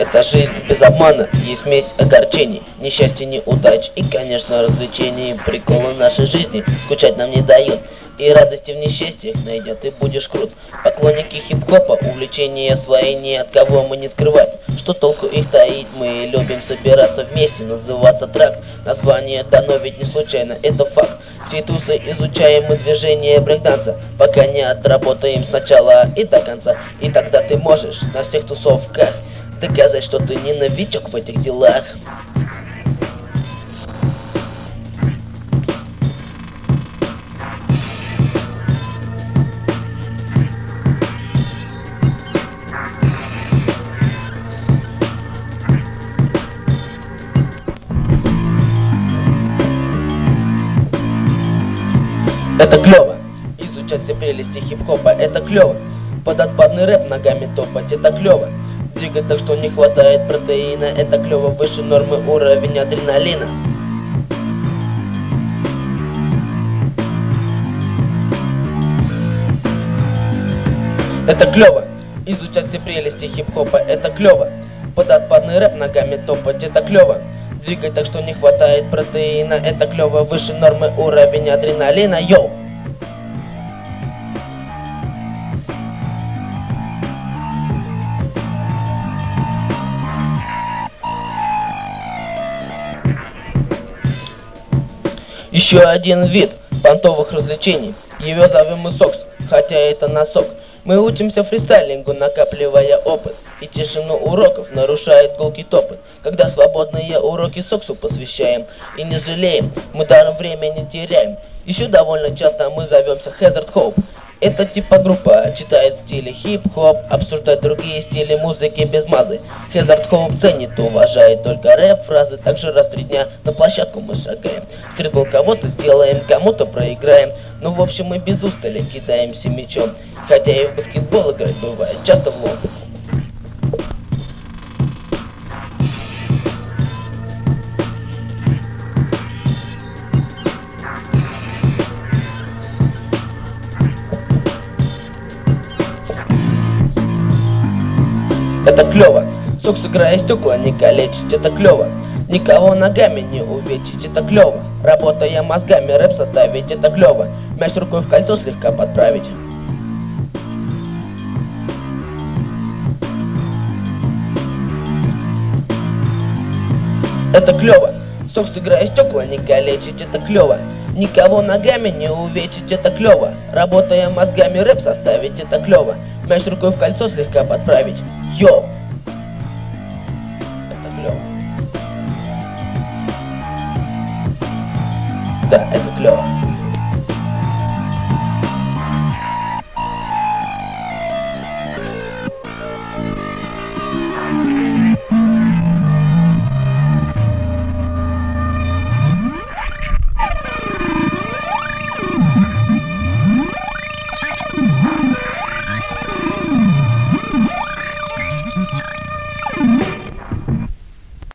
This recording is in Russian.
Это жизнь без обмана, есть смесь огорчений, несчастья, неудач и, конечно, развлечений. Приколы нашей жизни скучать нам не дает, и радости в несчастьях найдет, и будешь крут. Поклонники хип-хопа, увлечения свои ни от кого мы не скрываем. Что толку их таить, мы любим собираться вместе, называться трак. Название дано ведь не случайно, это факт. Всей тусой изучаем мы движение брейкданса, пока не отработаем сначала и до конца. И тогда ты можешь на всех тусовках доказать, что ты не новичок в этих делах. Это клево, изучать все прелести хип-хопа, это клево. Под отпадный рэп ногами топать, это клево. Двигать так, что не хватает протеина, это клево. Выше нормы уровень адреналина. Это клево, изучать все прелести хип-хопа, это клево. Под отпадный рэп ногами топать, это клево. Двигать так, что не хватает протеина, это клево. Выше нормы уровень адреналина, йоу. Еще один вид понтовых развлечений, его зовем мы сокс, хотя это носок. Мы учимся фристайлингу, накапливая опыт, и тишину уроков нарушает гулкий топот. Когда свободные уроки соксу посвящаем и не жалеем, мы даром время не теряем. Еще довольно часто мы зовемся Hazard Hope. Это типа группа, читает стили хип-хоп, обсуждает другие стили музыки без мазы. Hazard Hope ценит, уважает только рэп-фразы, также раз в 3 дня на площадку мы шагаем. Стрибл кого-то сделаем, кому-то проиграем. Ну в общем мы без устали кидаемся мячом, хотя и в баскетбол играть бывает часто в лоб. Это клево, сокс играя стекла не калечить, это клево. Никого ногами не увечить, это клево. Работая мозгами рэп составить, это клево. Мяч рукой в кольцо слегка подправить. Это клево, сокс играя стекла не калечить, это клево. Никого ногами не увечить, это клево. Работая мозгами рэп составить, это клево. Мяч рукой в кольцо слегка подправить. Йоу!